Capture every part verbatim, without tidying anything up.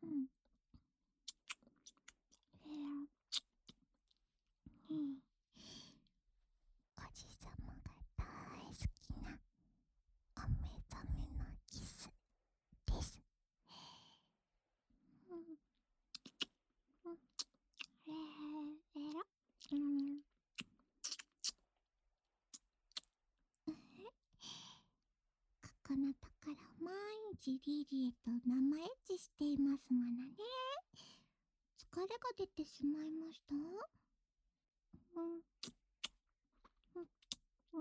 ん。えーうん、おじさまが大好きなお目覚めのキスです。うん、うん、えー、えら、うん、ここのところ毎日リリエと生エッチしていますものね。疲れが出てしまいました。うん、うん、うん、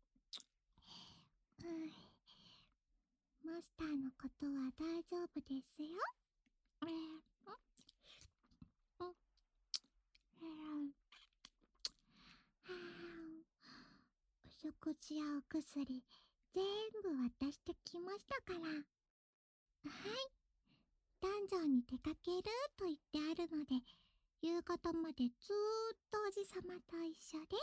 うん。マスターのことは大丈夫ですよ。えー、うん、うん、えー、はあ、お食事やお薬、全部渡してきましたから。はい。ダンジョンに出かけると言ってあるので、夕方までずーっとおじさまと一緒です。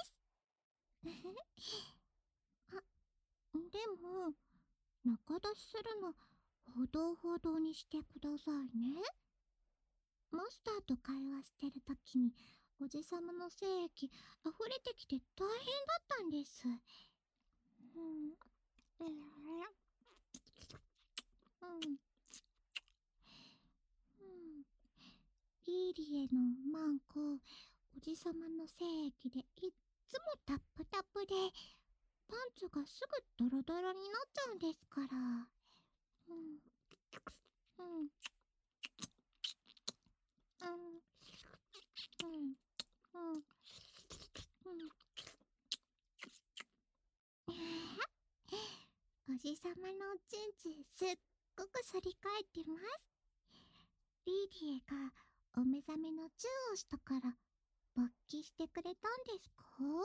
あ、でも、仲出しするの、ほどほどにしてくださいね。マスターと会話してるときに、おじさまの精液溢れてきて大変だったんです。うん。えー、うん。うん。リーリエのマンコ、おじさまの精液でいっつもタップタップで、パンツがすぐドロドロになっちゃうんですから。うん。うん。うん。うん。うん。うん。おじさまのおちんちんすっごく反り返ってます。リーリエがお目覚めのチューをしたから勃起してくれたんですか？も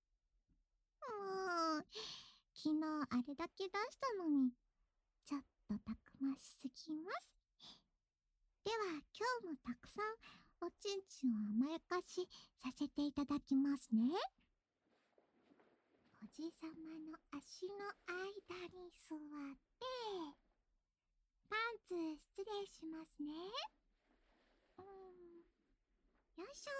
う、昨日あれだけ出したのに、ちょっとたくましすぎます。では今日もたくさんおちんちんを甘やかしさせていただきますね。おじさまの足の間に座って、パンツ失礼しますね。うん、よいしょ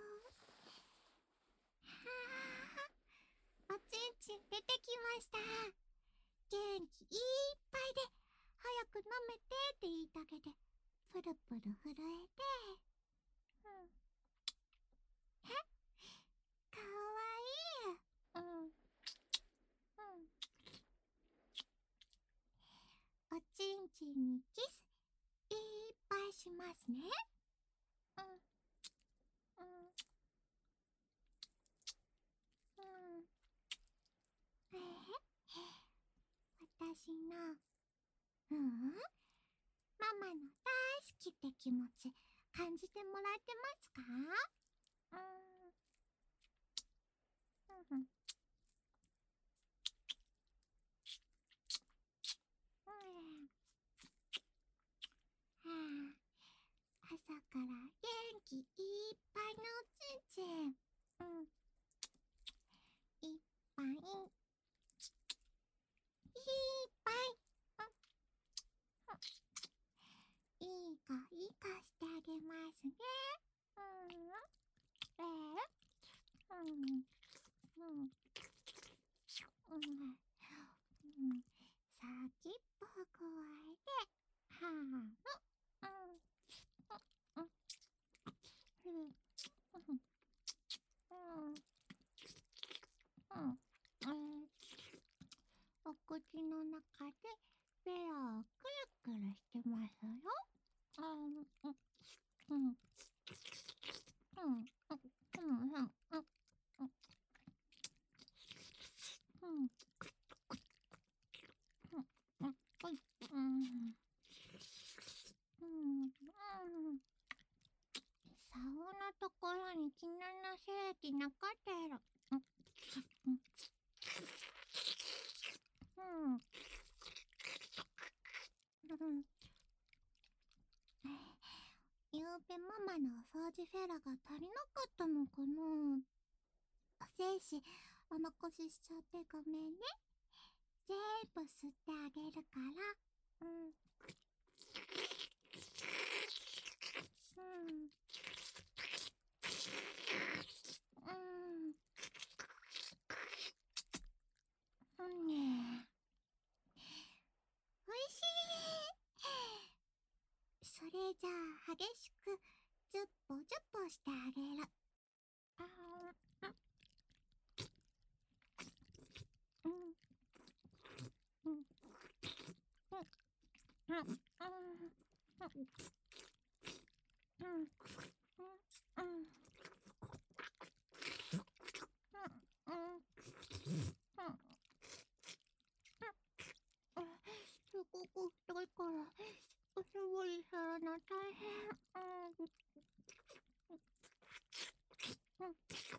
ー。はあ、おちんちん出てきました。元気いっぱいで、早く飲めてって言いたげで、プルプル震えて、うん。え、かわいい。うん。うん。おちんちんにキスいっぱいしますね。うん。うん。うん。えへ、私の、うん、ママの大好きって気持ち感じてもらえてますか？うん。うん。うん。はあ、朝から元気いっぱいのおちんちん。うん。いっぱいいっぱい。うん、いい子いい子してあげますね。うん。えー、うん。うん。うん。うん。先っぽをくわえて、はあ、うん。うん。うん。うん。うん。うん。うん。うん。お口の中でベロをくるくるしてますよ。うん。うん。うん。うん。うん。うん。うん。うん。うん。うん。うん。うん。竿のところに昨日の精液残ってる。うん。うん。うん。うん。ゆうべママのお掃除フェラが足りなかったのかな。お精子お残ししちゃってごめんね。全部吸ってあげるから。うん。 うんね。おいしい。それじゃあ激しくズッポズッポしてあげる。あーうんうんうんうんうんうんうんすごく太いからおしぼりするの大変。うんうん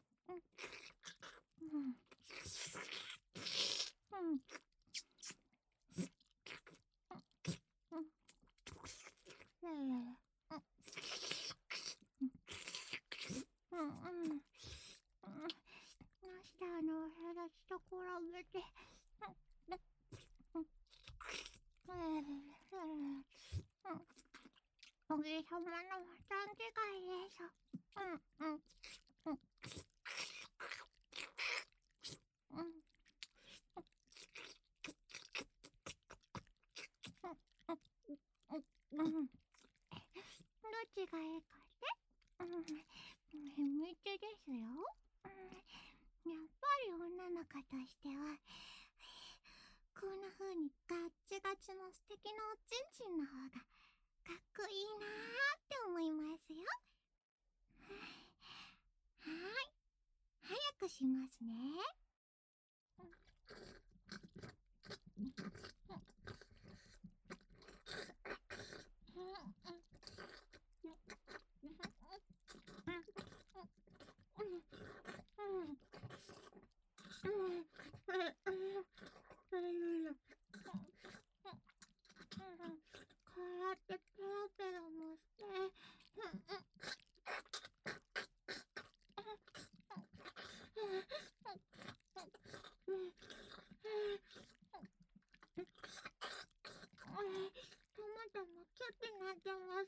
うんうんうんいやいやいやうんうんうんうんマスターのお部屋と比べてうんうんうんおじさまの段違いでしょ。うんうんうんうんうんうんどっちがいいかってうん、秘密ですよ。うん、やっぱり女の子としては、こんな風にガッチガチの素敵なおちんちんの方がかっこいいなーって思いますよ。はーい、早くしますね。こうやってペロペロもして、トマトもキュッてなってます。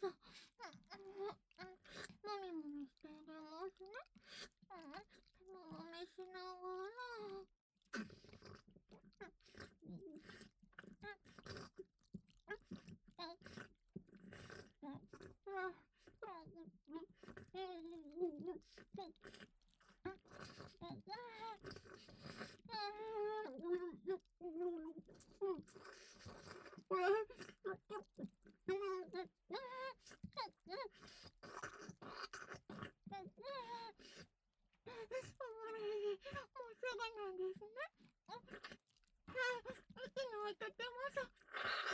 もみもみしてあげますね。もみしながら。もうすぐなんですね。息の合いとてます。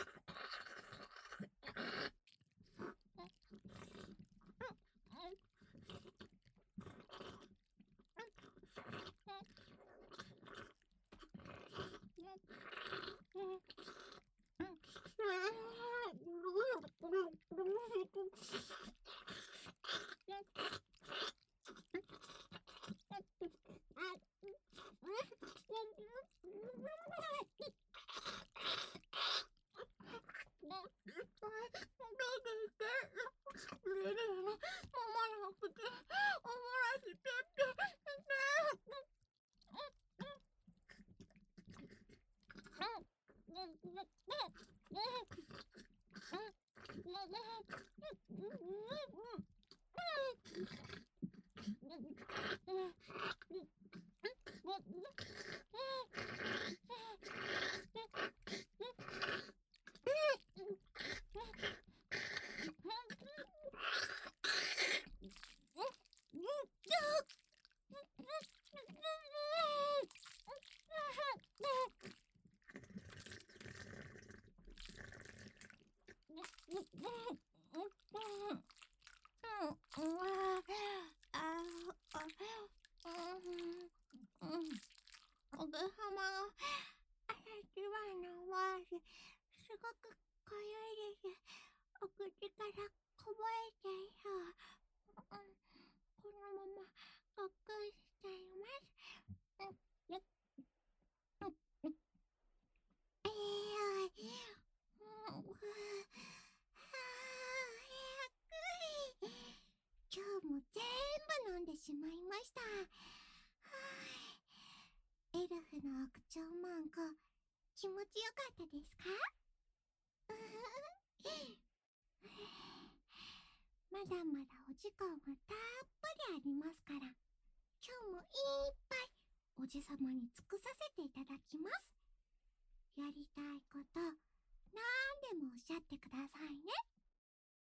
おぐはまが一番のわし、すごくかゆいです。お口からこぼれちゃいそう。うん、このままごっくんしちゃいます。うん、よっ、うん、うん、えー、うん、はあ、早くい。 気持ちよかったですか？まだまだお時間はたっぷりありますから、今日もいっぱいおじさまに尽くさせていただきます。やりたいこと、なんでもおっしゃってくださいね。